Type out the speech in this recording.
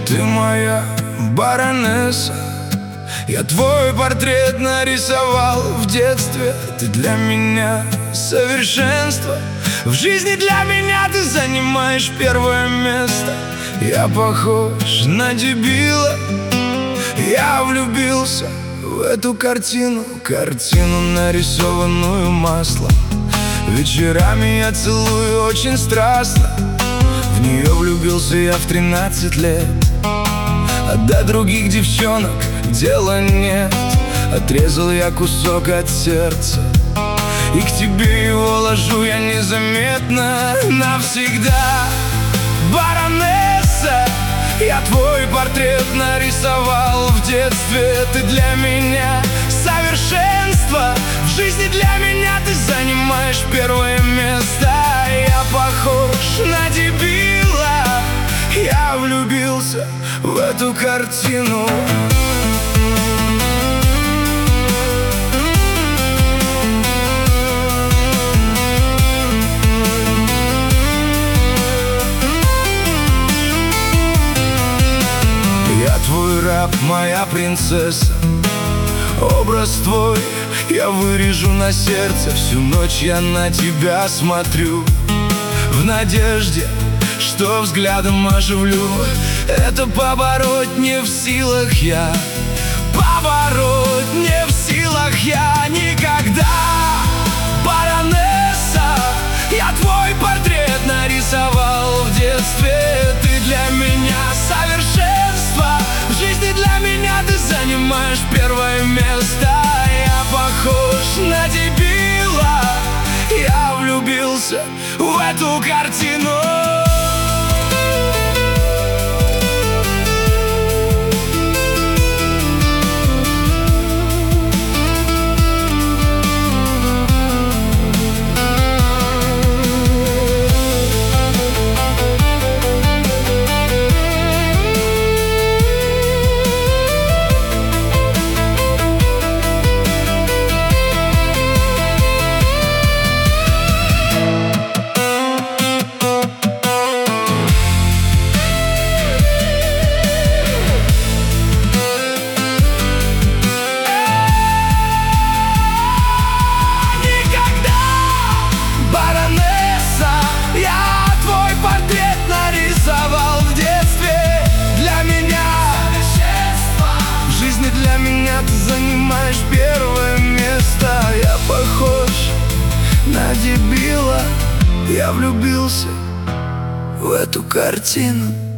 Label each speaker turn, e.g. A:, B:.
A: Ты моя баронесса, я твой портрет нарисовал в детстве. Ты для меня совершенство, в жизни для меня ты занимаешь первое место. Я похож на дебила, я влюбился в эту картину, нарисованную маслом. Вечерами я целую очень страстно, в нее влюбился я в 13 лет. А до других девчонок дела нет. Отрезал я кусок от сердца, и к тебе его ложу я незаметно навсегда. Баронесса, я твой портрет нарисовал в детстве. Ты для меня совершенство, в жизни для меня ты занимаешь первое место. Я похож на дебила, я влюбился в эту картину. Я твой раб, моя принцесса, образ твой я вырежу на сердце. Всю ночь я на тебя смотрю, в надежде, что взглядом оживлю. Это побороть не в силах я, побороть не в силах я никогда. Баронесса, я твой портрет нарисовал в детстве. Ты для меня совершенство, в жизни для меня ты занимаешь первое место. Я похож на дебила, я влюбился в эту картину. Ты занимаешь первое место. Я похож на дебила, я влюбился в эту картину.